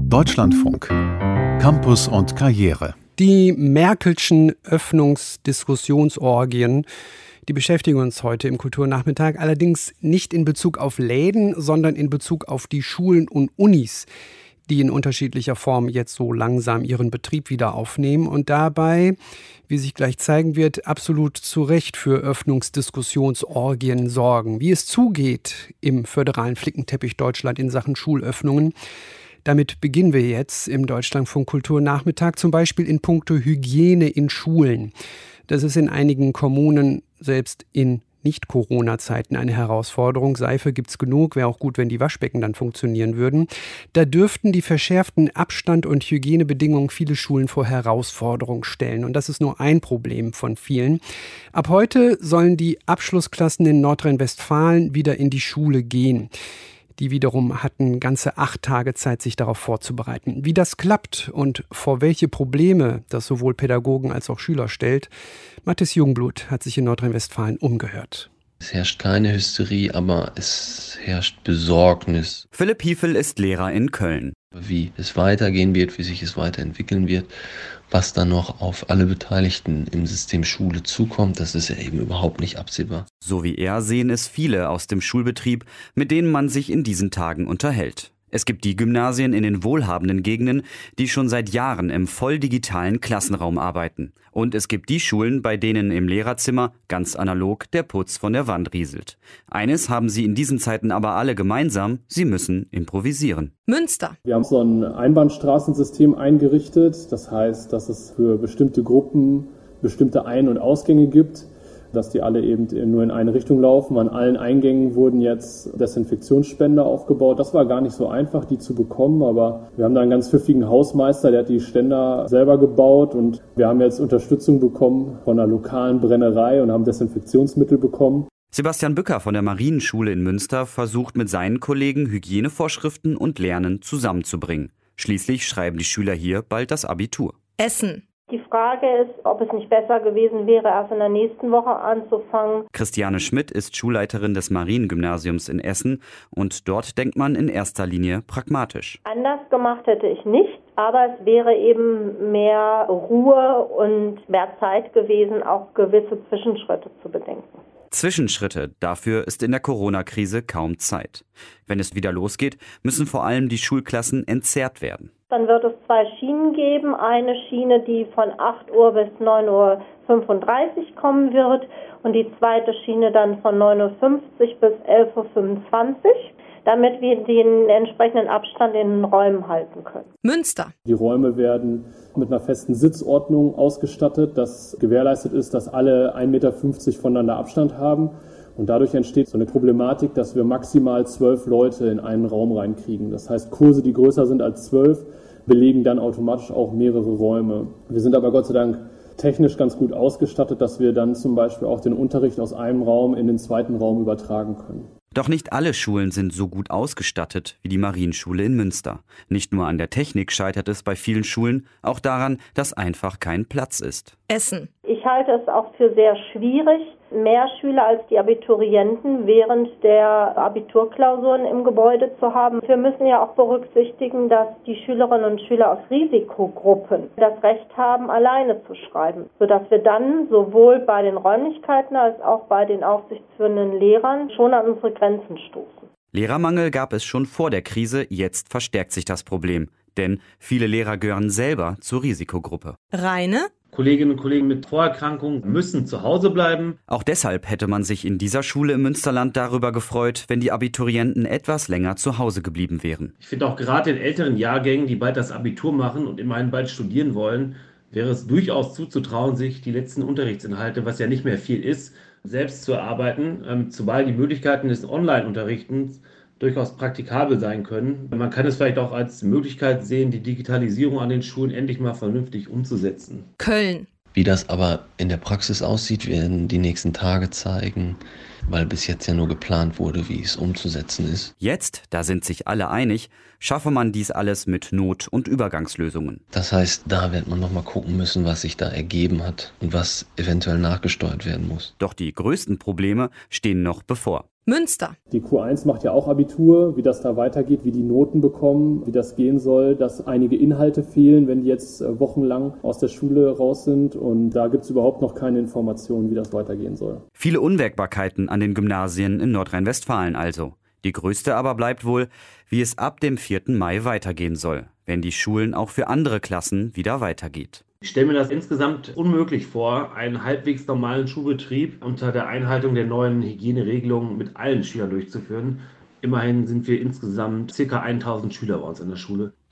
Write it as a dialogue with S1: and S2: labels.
S1: Deutschlandfunk. Campus und Karriere.
S2: Die Merkelschen Öffnungsdiskussionsorgien, die beschäftigen uns heute im Kulturnachmittag, allerdings nicht in Bezug auf Läden, sondern in Bezug auf die Schulen und Unis, die in unterschiedlicher Form jetzt so langsam ihren Betrieb wieder aufnehmen und dabei, wie sich gleich zeigen wird, absolut zu Recht für Öffnungsdiskussionsorgien sorgen. Wie es zugeht im föderalen Flickenteppich Deutschland in Sachen Schulöffnungen, damit beginnen wir jetzt im Deutschlandfunk Kulturnachmittag, zum Beispiel in puncto Hygiene in Schulen. Das ist in einigen Kommunen selbst in Nicht-Corona-Zeiten eine Herausforderung. Seife gibt's genug, wäre auch gut, wenn die Waschbecken dann funktionieren würden. Da dürften die verschärften Abstand- und Hygienebedingungen viele Schulen vor Herausforderungen stellen. Und das ist nur ein Problem von vielen. Ab heute sollen die Abschlussklassen in Nordrhein-Westfalen wieder in die Schule gehen. Die wiederum hatten ganze 8 Tage Zeit, sich darauf vorzubereiten. Wie das klappt und vor welche Probleme das sowohl Pädagogen als auch Schüler stellt, Mathis Jungblut hat sich in Nordrhein-Westfalen umgehört.
S3: Es herrscht keine Hysterie, aber es herrscht Besorgnis.
S4: Philipp Hiefel ist Lehrer in Köln.
S3: Wie es weitergehen wird, wie sich es weiterentwickeln wird, was dann noch auf alle Beteiligten im System Schule zukommt, das ist ja eben überhaupt nicht absehbar.
S4: So wie er sehen es viele aus dem Schulbetrieb, mit denen man sich in diesen Tagen unterhält. Es gibt die Gymnasien in den wohlhabenden Gegenden, die schon seit Jahren im voll digitalen Klassenraum arbeiten. Und es gibt die Schulen, bei denen im Lehrerzimmer ganz analog der Putz von der Wand rieselt. Eines haben sie in diesen Zeiten aber alle gemeinsam: sie müssen improvisieren.
S5: Münster.
S6: Wir haben so ein Einbahnstraßensystem eingerichtet. Das heißt, dass es für bestimmte Gruppen bestimmte Ein- und Ausgänge gibt, dass die alle eben nur in eine Richtung laufen. An allen Eingängen wurden jetzt Desinfektionsspender aufgebaut. Das war gar nicht so einfach, die zu bekommen, aber wir haben da einen ganz pfiffigen Hausmeister, der hat die Ständer selber gebaut und wir haben jetzt Unterstützung bekommen von einer lokalen Brennerei und haben Desinfektionsmittel bekommen.
S4: Sebastian Bücker von der Marienschule in Münster versucht mit seinen Kollegen Hygienevorschriften und Lernen zusammenzubringen. Schließlich schreiben die Schüler hier bald das Abitur.
S5: Essen.
S7: Die Frage ist, ob es nicht besser gewesen wäre, erst in der nächsten Woche anzufangen.
S4: Christiane Schmidt ist Schulleiterin des Mariengymnasiums in Essen und dort denkt man in erster Linie pragmatisch.
S7: Anders gemacht hätte ich nicht, aber es wäre eben mehr Ruhe und mehr Zeit gewesen, auch gewisse Zwischenschritte zu bedenken.
S4: Zwischenschritte, dafür ist in der Corona-Krise kaum Zeit. Wenn es wieder losgeht, müssen vor allem die Schulklassen entzerrt werden.
S7: Dann wird es 2 Schienen geben. Eine Schiene, die von 8 Uhr bis 9:35 Uhr kommen wird und die zweite Schiene dann von 9:50 Uhr bis 11:25 Uhr, damit wir den entsprechenden Abstand in den Räumen halten können.
S5: Münster.
S6: Die Räume werden mit einer festen Sitzordnung ausgestattet, dass gewährleistet ist, dass alle 1,50 Meter voneinander Abstand haben. Und dadurch entsteht so eine Problematik, dass wir maximal 12 Leute in einen Raum reinkriegen. Das heißt, Kurse, die größer sind als 12, belegen dann automatisch auch mehrere Räume. Wir sind aber Gott sei Dank technisch ganz gut ausgestattet, dass wir dann zum Beispiel auch den Unterricht aus einem Raum in den zweiten Raum übertragen können.
S4: Doch nicht alle Schulen sind so gut ausgestattet wie die Marienschule in Münster. Nicht nur an der Technik scheitert es bei vielen Schulen, auch daran, dass einfach kein Platz ist.
S5: Essen.
S7: Ich halte es auch für sehr schwierig, mehr Schüler als die Abiturienten während der Abiturklausuren im Gebäude zu haben. Wir müssen ja auch berücksichtigen, dass die Schülerinnen und Schüler aus Risikogruppen das Recht haben, alleine zu schreiben, sodass wir dann sowohl bei den Räumlichkeiten als auch bei den aufsichtsführenden Lehrern schon an unsere Grenzen stoßen.
S4: Lehrermangel gab es schon vor der Krise, jetzt verstärkt sich das Problem. Denn viele Lehrer gehören selber zur Risikogruppe.
S5: Rheine.
S8: Kolleginnen und Kollegen mit Vorerkrankungen müssen zu Hause bleiben.
S4: Auch deshalb hätte man sich in dieser Schule im Münsterland darüber gefreut, wenn die Abiturienten etwas länger zu Hause geblieben wären.
S8: Ich finde auch gerade in älteren Jahrgängen, die bald das Abitur machen und immerhin bald studieren wollen, wäre es durchaus zuzutrauen, sich die letzten Unterrichtsinhalte, was ja nicht mehr viel ist, selbst zu erarbeiten, zumal die Möglichkeiten des Online-Unterrichtens durchaus praktikabel sein können. Man kann es vielleicht auch als Möglichkeit sehen, die Digitalisierung an den Schulen endlich mal vernünftig umzusetzen.
S5: Köln.
S3: Wie das aber in der Praxis aussieht, werden die nächsten Tage zeigen, weil bis jetzt ja nur geplant wurde, wie es umzusetzen ist.
S4: Jetzt, da sind sich alle einig, schaffe man dies alles mit Not- und Übergangslösungen.
S3: Das heißt, da wird man nochmal gucken müssen, was sich da ergeben hat und was eventuell nachgesteuert werden muss.
S4: Doch die größten Probleme stehen noch bevor.
S5: Münster.
S6: Die Q1 macht ja auch Abitur, wie das da weitergeht, wie die Noten bekommen, wie das gehen soll, dass einige Inhalte fehlen, wenn die jetzt wochenlang aus der Schule raus sind. Und da gibt es überhaupt noch keine Informationen, wie das weitergehen soll.
S4: Viele Unwägbarkeiten an den Gymnasien in Nordrhein-Westfalen also. Die größte aber bleibt wohl, wie es ab dem 4. Mai weitergehen soll, wenn die Schulen auch für andere Klassen wieder weitergeht.
S8: Ich stelle mir das insgesamt unmöglich vor, einen halbwegs normalen Schulbetrieb unter der Einhaltung der neuen Hygieneregelungen mit allen Schülern durchzuführen. Immerhin sind wir insgesamt ca. 1000 Schüler bei uns in der Schule.